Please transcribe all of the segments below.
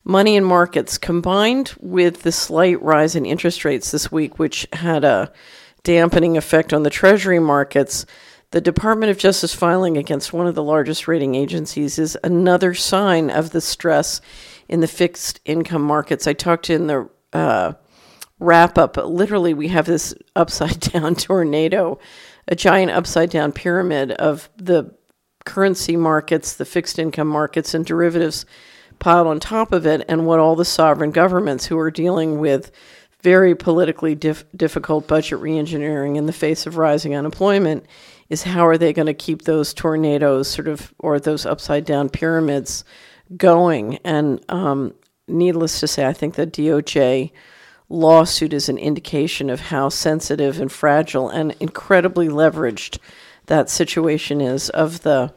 Money and markets, combined with the slight rise in interest rates this week, which had a dampening effect on the Treasury markets, the Department of Justice filing against one of the largest rating agencies is another sign of the stress in the fixed income markets. I talked in the wrap up, but literally we have this upside down tornado, a giant upside down pyramid of the currency markets, the fixed income markets, and derivatives piled on top of it, and what all the sovereign governments who are dealing with very politically difficult budget reengineering in the face of rising unemployment is how are they going to keep those tornadoes or those upside down pyramids going. And needless to say, I think the DOJ lawsuit is an indication of how sensitive and fragile and incredibly leveraged that situation is of the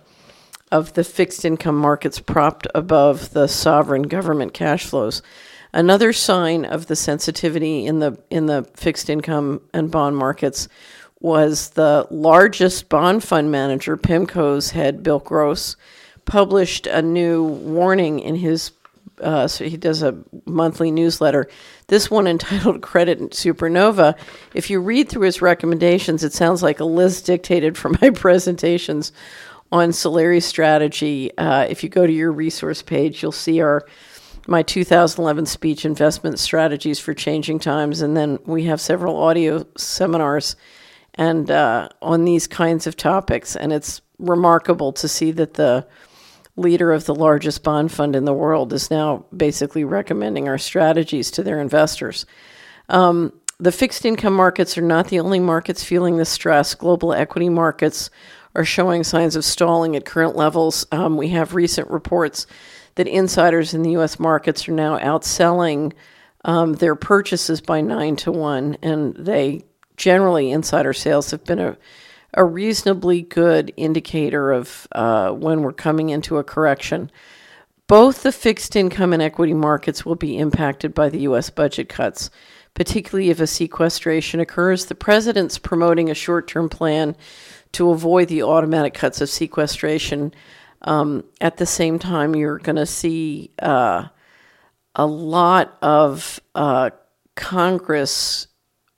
fixed income markets propped above the sovereign government cash flows. Another sign of the sensitivity in the fixed income and bond markets was the largest bond fund manager, PIMCO's head, Bill Gross, published a new warning in his, so he does a monthly newsletter, this one entitled Credit Supernova. If you read through his recommendations, it sounds like a list dictated from my presentations on Solari strategy. If you go to your resource page, you'll see my 2011 speech, Investment Strategies for Changing Times, and then we have several audio seminars and on these kinds of topics. And it's remarkable to see that the leader of the largest bond fund in the world is now basically recommending our strategies to their investors. The fixed income markets are not the only markets feeling the stress. Global equity markets are showing signs of stalling at current levels. We have recent reports that insiders in the U.S. markets are now outselling their purchases by 9-1, and insider sales have been a reasonably good indicator of when we're coming into a correction. Both the fixed income and equity markets will be impacted by the U.S. budget cuts, particularly if a sequestration occurs. The president's promoting a short-term plan to avoid the automatic cuts of sequestration. At the same time, you're going to see a lot of Congress.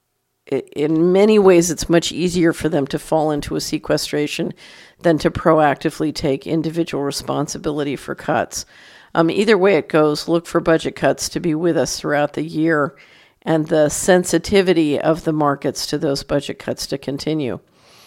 In many ways, it's much easier for them to fall into a sequestration than to proactively take individual responsibility for cuts. Either way it goes, look for budget cuts to be with us throughout the year and the sensitivity of the markets to those budget cuts to continue.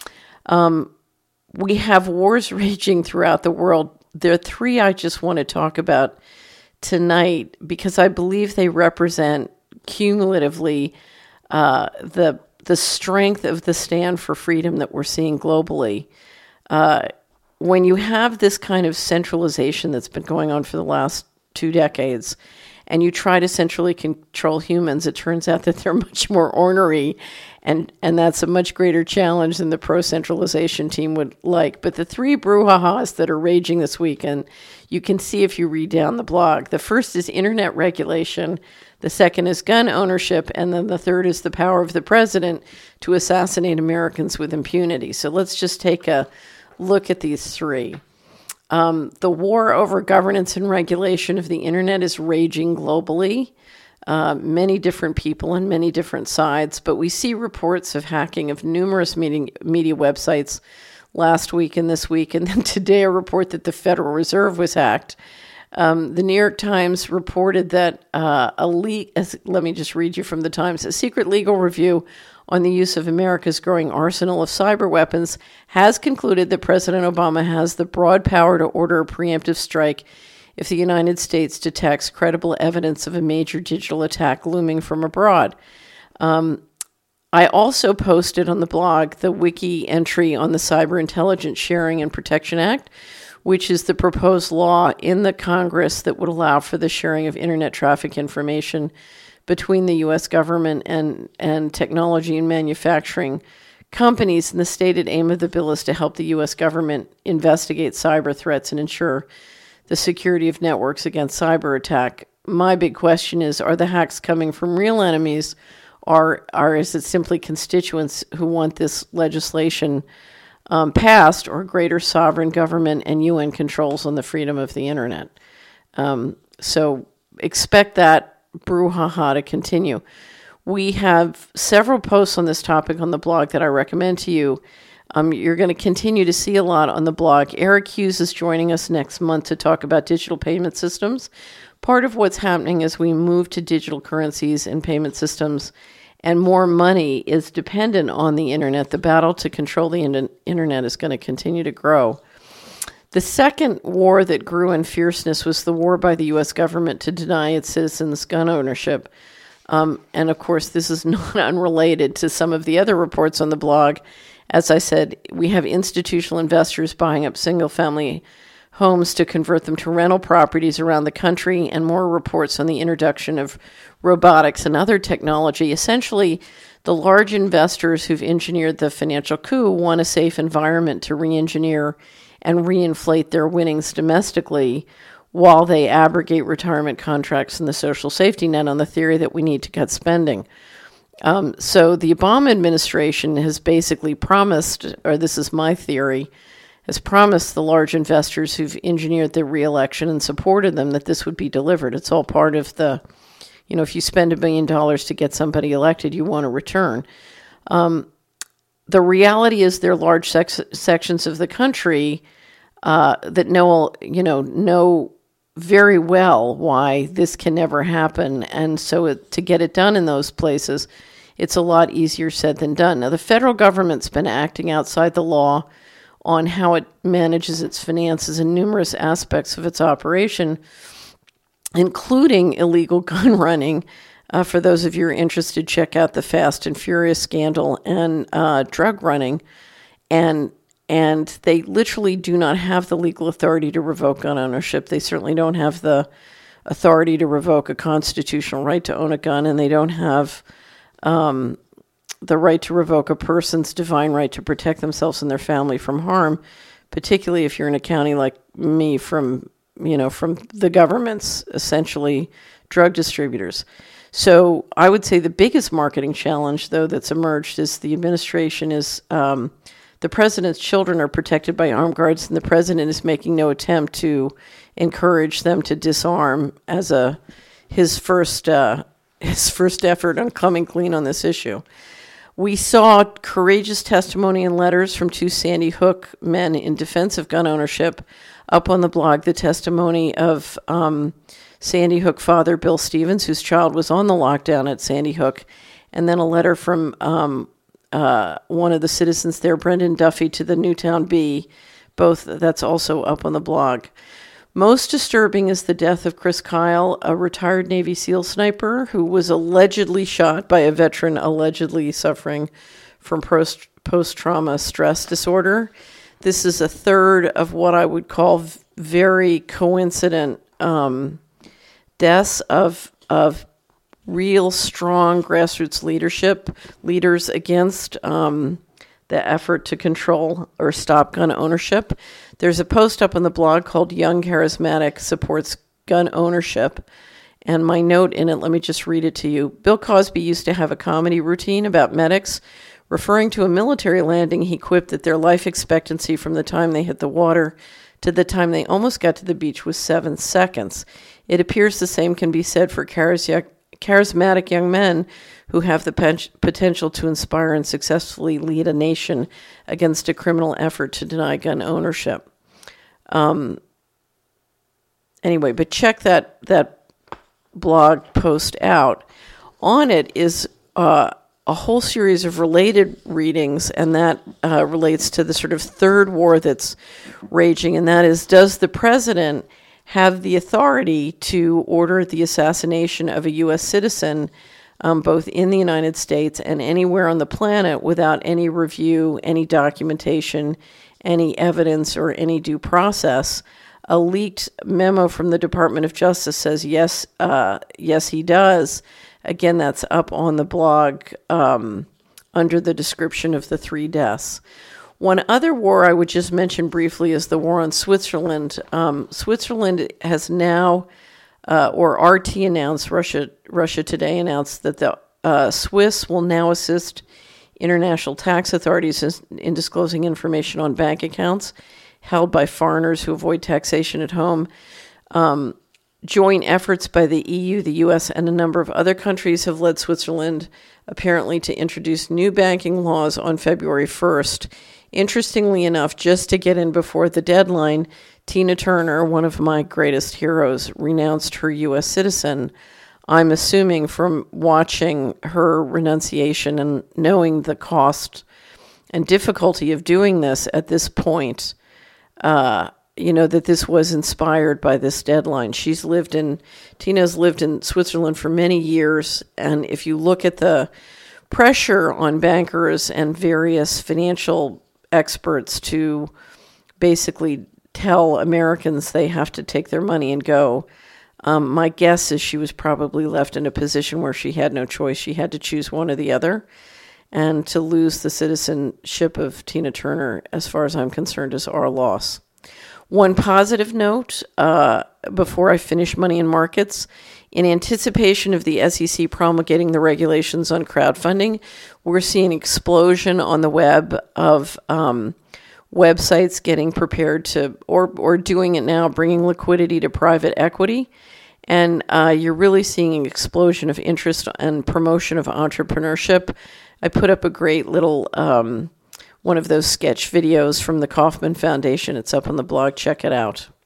We have wars raging throughout the world. There are three I just want to talk about tonight because I believe they represent cumulatively the strength of the stand for freedom that we're seeing globally. When you have this kind of centralization that's been going on for the last 2 decades, and you try to centrally control humans, it turns out that they're much more ornery, and that's a much greater challenge than the pro-centralization team would like. But the three brouhahas that are raging this week, and you can see if you read down the blog, the first is internet regulation, the second is gun ownership, and then the third is the power of the president to assassinate Americans with impunity. So let's just take a look at these three. The war over governance and regulation of the internet is raging globally. Many different people on many different sides, but we see reports of hacking of numerous media websites last week and this week, and then today a report that the Federal Reserve was hacked. The New York Times reported that let me just read you from the Times, a secret legal review on the use of America's growing arsenal of cyber weapons has concluded that President Obama has the broad power to order a preemptive strike if the United States detects credible evidence of a major digital attack looming from abroad. I also posted on the blog the wiki entry on the Cyber Intelligence Sharing and Protection Act, which is the proposed law in the Congress that would allow for the sharing of internet traffic information between the U.S. government and technology and manufacturing companies. And the stated aim of the bill is to help the U.S. government investigate cyber threats and ensure the security of networks against cyber attack. My big question is, are the hacks coming from real enemies, or is it simply constituents who want this legislation passed, or greater sovereign government and UN controls on the freedom of the internet? So expect that brouhaha to continue. We have several posts on this topic on the blog that I recommend to you. You're going to continue to see a lot on the blog. Eric Hughes is joining us next month to talk about digital payment systems. Part of what's happening as we move to digital currencies and payment systems and more money is dependent on the internet. The battle to control the internet is going to continue to grow. The second war that grew in fierceness was the war by the U.S. government to deny its citizens gun ownership. And of course, this is not unrelated to some of the other reports on the blog. As I said, we have institutional investors buying up single-family homes to convert them to rental properties around the country, and more reports on the introduction of robotics and other technology. Essentially, the large investors who've engineered the financial coup want a safe environment to re-engineer and reinflate their winnings domestically while they abrogate retirement contracts and the social safety net on the theory that we need to cut spending. So the Obama administration has basically promised, or this is my theory, has promised the large investors who've engineered the re-election and supported them that this would be delivered. It's all part of the, if you spend $1 billion to get somebody elected, you want a return. The reality is there are large sections of the country that know very well why this can never happen. And so to get it done in those places, it's a lot easier said than done. Now, the federal government's been acting outside the law on how it manages its finances in numerous aspects of its operation, including illegal gun running. For those of you who are interested, check out the Fast and Furious scandal and drug running. And they literally do not have the legal authority to revoke gun ownership. They certainly don't have the authority to revoke a constitutional right to own a gun, and they don't have the right to revoke a person's divine right to protect themselves and their family from harm, particularly if you're in a county like me from the government's essentially drug distributors. So I would say the biggest marketing challenge, though, that's emerged is the administration is the president's children are protected by armed guards, and the president is making no attempt to encourage them to disarm as his first effort on coming clean on this issue. We saw courageous testimony and letters from 2 Sandy Hook men in defense of gun ownership up on the blog. The testimony of Sandy Hook father Bill Stevens, whose child was on the lockdown at Sandy Hook, and then a letter from one of the citizens there, Brendan Duffy, to the Newtown Bee. Both, that's also up on the blog. Most disturbing is the death of Chris Kyle, a retired Navy SEAL sniper who was allegedly shot by a veteran allegedly suffering from post-trauma stress disorder. This is a third of what I would call very coincident deaths of real strong grassroots leaders against the effort to control or stop gun ownership. There's a post up on the blog called Young Charismatic Supports Gun Ownership. And my note in it, let me just read it to you. Bill Cosby used to have a comedy routine about medics. Referring to a military landing, he quipped that their life expectancy from the time they hit the water to the time they almost got to the beach was 7 seconds. It appears the same can be said for charismatic young men who have the potential to inspire and successfully lead a nation against a criminal effort to deny gun ownership. Anyway, but check that blog post out. On it is a whole series of related readings, and that relates to the sort of third war that's raging, and that is, does the president have the authority to order the assassination of a U.S. citizen, both in the United States and anywhere on the planet, without any review, any documentation, any evidence, or any due process? A leaked memo from the Department of Justice says yes, he does. Again, that's up on the blog under the description of the 3 deaths. One other war I would just mention briefly is the war on Switzerland. Switzerland has now, or RT announced, Russia Today announced that the Swiss will now assist international tax authorities in disclosing information on bank accounts held by foreigners who avoid taxation at home. Joint efforts by the EU, the US, and a number of other countries have led Switzerland apparently to introduce new banking laws on February 1st. Interestingly enough, just to get in before the deadline, Tina Turner, one of my greatest heroes, renounced her U.S. citizen. I'm assuming from watching her renunciation and knowing the cost and difficulty of doing this at this point, that this was inspired by this deadline. Tina's lived in Switzerland for many years, and if you look at the pressure on bankers and various financial experts to basically tell Americans they have to take their money and go, my guess is she was probably left in a position where she had no choice. She had to choose one or the other. And to lose the citizenship of Tina Turner, as far as I'm concerned, is our loss. One positive note, before I finish Money in Markets, in anticipation of the SEC promulgating the regulations on crowdfunding, we're seeing an explosion on the web of websites getting prepared to, or doing it now, bringing liquidity to private equity. And you're really seeing an explosion of interest and promotion of entrepreneurship. I put up a great little one of those sketch videos from the Kauffman Foundation. It's up on the blog. Check it out.